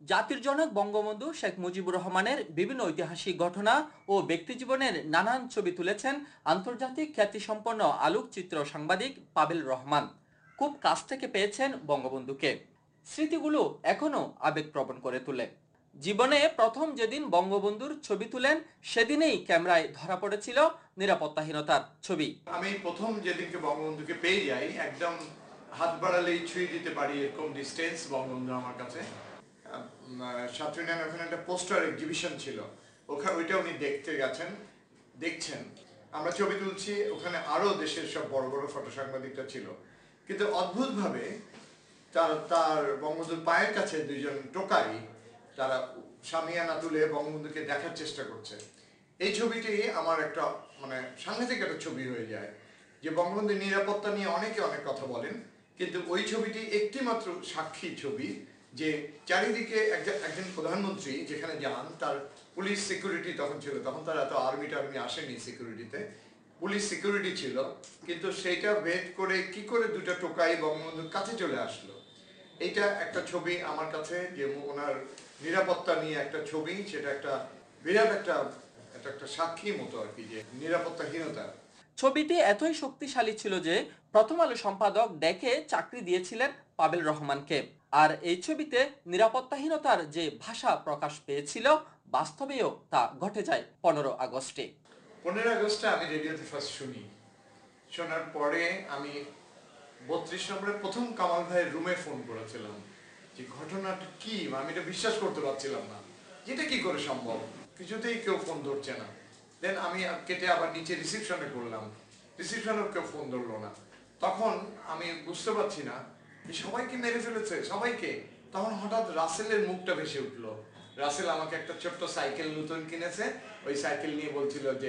জাতির জনক বঙ্গবন্ধু শেখ মুজিবুর রহমানের বিভিন্ন ঐতিহাসিক ঘটনা ও ব্যক্তিজীবনের নানান ছবি তুলেছেন আন্তর্জাতিক খ্যাতিসম্পন্ন আলোকচিত্র সাংবাদিক পাবেল রহমান। খুব কাছ থেকে পেয়েছেন বঙ্গবন্ধুকে। স্মৃতিগুলো এখনো আবেগপ্রবণ করে তোলে। জীবনে প্রথম যেদিন বঙ্গবন্ধুর ছবি তুলেন সেদিনেই ক্যামেরায় ধরা পড়েছিল নিরাপত্তাহীনতার ছবি। আমি প্রথম যেদিনকে বঙ্গবন্ধুকে পেয়ে যাই, একদম হাত বাড়ালেই ছুঁয়ে দিতে পারি এরকম ডিস্টেন্স বঙ্গবন্ধু আমার কাছে। সাতরিনার ওখানে একটা পোস্টার এক্সিবিশন ছিল, ওখানে ওইটা উনি দেখতে গেছেন, দেখছেন আমরা ছবি তুলছি, ওখানে আরো দেশের সব বড় বড় ফটো সাংবাদিকরা ছিল। কিন্তু অদ্ভুতভাবে তার তার বঙ্গবন্ধুর পায়ের কাছে দুইজন টোকাই তারা সামিয়ানা তুলে বঙ্গবন্ধুকে দেখার চেষ্টা করছে। এই ছবিটি আমার একটা মানে সাংঘাতিক একটা ছবি হয়ে যায়, যে বঙ্গবন্ধুর নিরাপত্তা নিয়ে অনেকে অনেক কথা বলেন, কিন্তু ওই ছবিটি একটি মাত্র সাক্ষী ছবি যে চারিদিকে একজন প্রধানমন্ত্রী যেখানে যান, তার পুলিশ সিকিউরিটি তখন ছিল, তখন তার এত আর্মি টার্মি আসেনি সিকিউরিটিতে, পুলিশ সিকিউরিটি ছিল, কিন্তু সেইটা ভেদ করে কি করে দুটা টোকাই বঙ্গবন্ধুর কাছে চলে আসলো। এইটা একটা ছবি আমার কাছে, যে ওনার নিরাপত্তা নিয়ে একটা ছবি, সেটা একটা বিরাট একটা একটা সাক্ষী মতো আর কি, যে নিরাপত্তাহীনতা। ছবিটি এতই শক্তিশালী ছিল যে প্রথম আলো সম্পাদক ডেকে চাকরি দিয়েছিলেন পাবেল রহমানকে। আর এই ছবিতে নিরাপত্তাহীনতার যে ভাষা প্রকাশ পেয়েছিল, বাস্তবেও তা ঘটে যায় 15 আগস্টে। 15 আগস্টে আমি রেডিওতে ফার্স্ট শুনি, শোনার পরে আমি 32 নম্বরে প্রথম কামাল ভাইয়ের রুমে ফোন করেছিলাম, যে ঘটনাটা কি, আমি এটা বিশ্বাস করতে পারছিলাম না, যেটা কি করে সম্ভব, কিছুতেই কেউ ফোন ধরছে না। দেন আমি কেটে আবার নিচে রিসিপশনে করলাম, রিসিপশনেও কেউ ফোন ধরলো না। তখন আমি বুঝতে পারছি না যে সবাইকে মেরে ফেলেছে, সবাইকে। তখন হঠাৎ রাসেলের মুখটা ভেসে উঠলো। রাসেল আমাকে একটা ছোট্ট সাইকেল নতুন কিনেছে, ওই সাইকেল নিয়ে বলছিল যে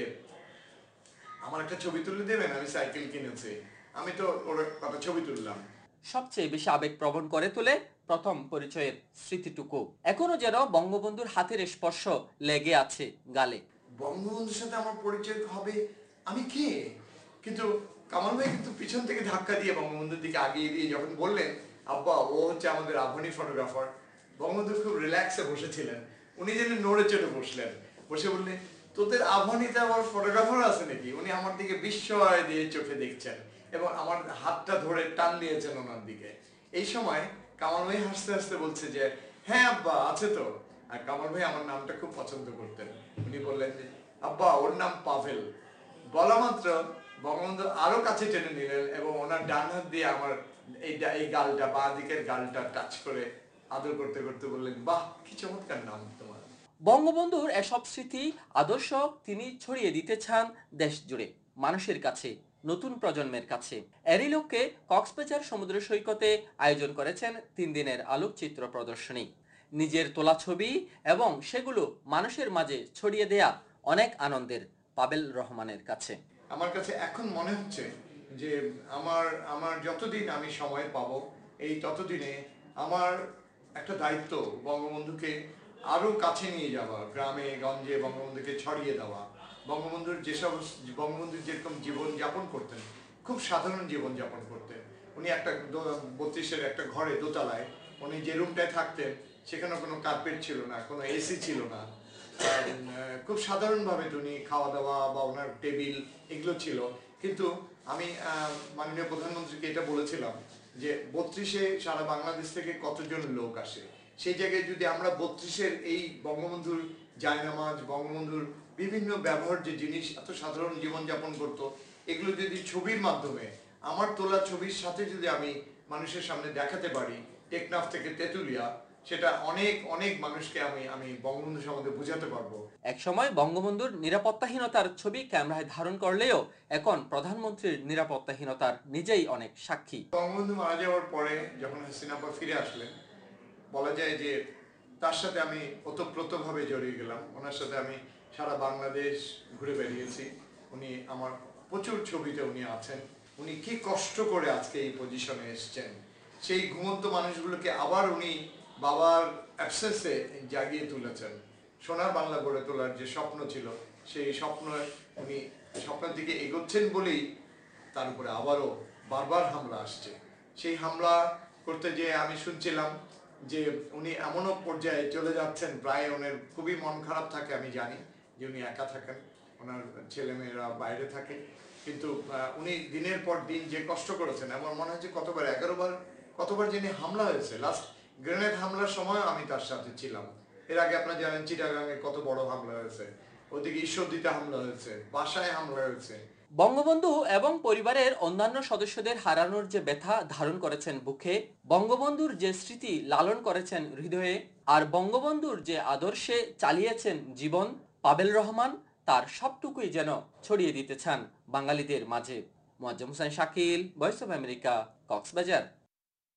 আমার একটা ছবি তুলে দেবেন, আমি সাইকেল কিনেছি। আমি তো ওর একটা ছবি তুললাম। সবচেয়ে বেশি আবেগপ্রবণ করে তোলে প্রথম পরিচয়ের স্মৃতিটুকু। এখনো যেন বঙ্গবন্ধুর হাতের স্পর্শ লেগে আছে গালে। বঙ্গবন্ধুর সাথে আমার পরিচয় হবে, আমি কে, কিন্তু কামাল ভাই কিন্তু পিছন থেকে ধাক্কা দিয়ে বঙ্গবন্ধুর দিকে আগিয়ে দিয়ে যখন বললেন, আব্বা ও হচ্ছে আমাদের আভনি ফটোগ্রাফার, বঙ্গবন্ধু খুব রিল্যাক্সে বসেছিলেন, উনি যেন নড়ে চড়ে বসলেন, বসে বললেন, তোদের আভনিতে আমার ফটোগ্রাফার আছে নাকি। উনি আমার দিকে বিস্ময় দিয়ে চোখে দেখছেন এবং আমার হাতটা ধরে টান দিয়েছেন ওনার দিকে। এই সময় কামাল ভাই হাসতে হাসতে বলছে যে হ্যাঁ আব্বা আছে তো। আর কামাল ভাই আমার নামটা খুব পছন্দ করতেন, উনি বললেন যে আব্বা ওর নাম পাভেল। বলা মাত্র বঙ্গবন্ধু আরো কাছে টেনে নিলেন এবং ওনার ডান হাত দিয়ে আমার এই গালটা, বাঁ দিকের গালটা টাচ করে আদর করতে করতে বললেন, বাহ কি চমৎকার নাম তোমার। বঙ্গবন্ধুর এসব স্মৃতি আদর্শ তিনি ছড়িয়ে দিতে চান দেশ জুড়ে, মানুষের কাছে, নতুন প্রজন্মের কাছে। এরই লক্ষ্যে কক্সবাজার সমুদ্র সৈকতে আয়োজন করেছেন 3 দিনের আলোকচিত্র প্রদর্শনী। নিজের তোলা ছবি এবং সেগুলো মানুষের মাঝে ছড়িয়ে দেয়া অনেক আনন্দের পাবেল রহমানের কাছে। আমার কাছে এখন মনে হচ্ছে যে আমার আমার যতদিন আমি সময় পাবো, এই ততদিনে আমার একটা দায়িত্ব বঙ্গবন্ধুকে আরো কাছে নিয়ে যাওয়া, গ্রামে গঞ্জে বঙ্গবন্ধুকে ছড়িয়ে দেওয়া। বঙ্গবন্ধুর যেসব, বঙ্গবন্ধু যেরকম জীবন যাপন করতেন, খুব সাধারণ জীবন যাপন করতেন। উনি একটা 32-এর একটা ঘরে দোতলায় উনি যে রুমটায় থাকতেন, সেখানে কোনো কার্পেট ছিল না, কোনো এসি ছিল না, খুব সাধারণভাবে উনি খাওয়া দাওয়া বা ওনার টেবিল এগুলো ছিল। কিন্তু আমি মাননীয় প্রধানমন্ত্রীকে এটা বলেছিলাম যে 32-এ সারা বাংলাদেশ থেকে কতজন লোক আসে, সেই জায়গায় যদি আমরা 32-এর এই বঙ্গবন্ধুর জায়নামাজ, বঙ্গবন্ধুর বিভিন্ন ব্যবহার যে জিনিস, এত সাধারণ জীবনযাপন করতো, এগুলো যদি ছবির মাধ্যমে, আমার তোলা ছবির সাথে যদি আমি মানুষের সামনে দেখাতে পারি, টেকনাফ থেকে তেঁতুলিয়া, সেটা অনেক অনেক মানুষকে আমি আমি বঙ্গবন্ধু সম্বন্ধে বোঝাতে পারবো। একসময় বঙ্গবন্ধুর নিরাপত্তাহীনতার ছবি ক্যামেরায় ধারণ করলেও এখন প্রধানমন্ত্রীর নিরাপত্তাহীনতার নিজেই অনেক সাক্ষী। বঙ্গবন্ধু মারা যাওয়ার পরে যখন হাসিনা আপা ফিরে আসলেন, বলা যায় যে তার সাথে আমি ওতপ্রোতভাবে জড়িয়ে গেলাম। ওনার সাথে আমি সারা বাংলাদেশ ঘুরে বেরিয়েছি, উনি আমার প্রচুর ছবিতে উনি আছেন। উনি কি কষ্ট করে আজকে এই পজিশনে এসছেন, সেই ঘুমন্ত মানুষগুলোকে আবার উনি বাবার অ্যাবসেন্সে জাগিয়ে তুলেছেন। সোনার বাংলা গড়ে তোলার যে স্বপ্ন ছিল, সেই স্বপ্ন উনি স্বপ্নের দিকে এগোচ্ছেন বলেই তার উপরে আবারও বারবার হামলা আসছে। সেই হামলা করতে যেয়ে আমি শুনছিলাম যে উনি এমনও পর্যায়ে চলে যাচ্ছেন, প্রায় ওনার খুবই মন খারাপ থাকে, আমি জানি যে উনি একা থাকেন, ওনার ছেলেমেয়েরা বাইরে থাকে, কিন্তু উনি দিনের পর দিন যে কষ্ট করেছেন, আমার মনে হচ্ছে কতবার 11বার কতবার যিনি হামলা হয়েছে, লাস্ট গ্রেনেড হামলার সময় আমি তার সাথে ছিলাম। এর আগে আপনারা জানেন চিটাগাঙে কত বড় হামলা হয়েছে, ওদিকে ঈশ্বরদীতে হামলা হয়েছে, বাসায় হামলা হয়েছে। বঙ্গবন্ধু এবং পরিবারের অন্যান্য সদস্যদের হারানোর যে ব্যথা ধারণ করেছেন বুকে, বঙ্গবন্ধুর যে স্মৃতি লালন করেছেন হৃদয়ে, আর বঙ্গবন্ধুর যে আদর্শে চালিয়েছেন জীবন, পাবেল রহমান তার সবটুকুই যেন ছড়িয়ে দিতে চান বাঙালিদের মাঝে। Moazzem Hossain Shakil, voice of America, Cox's Bazar.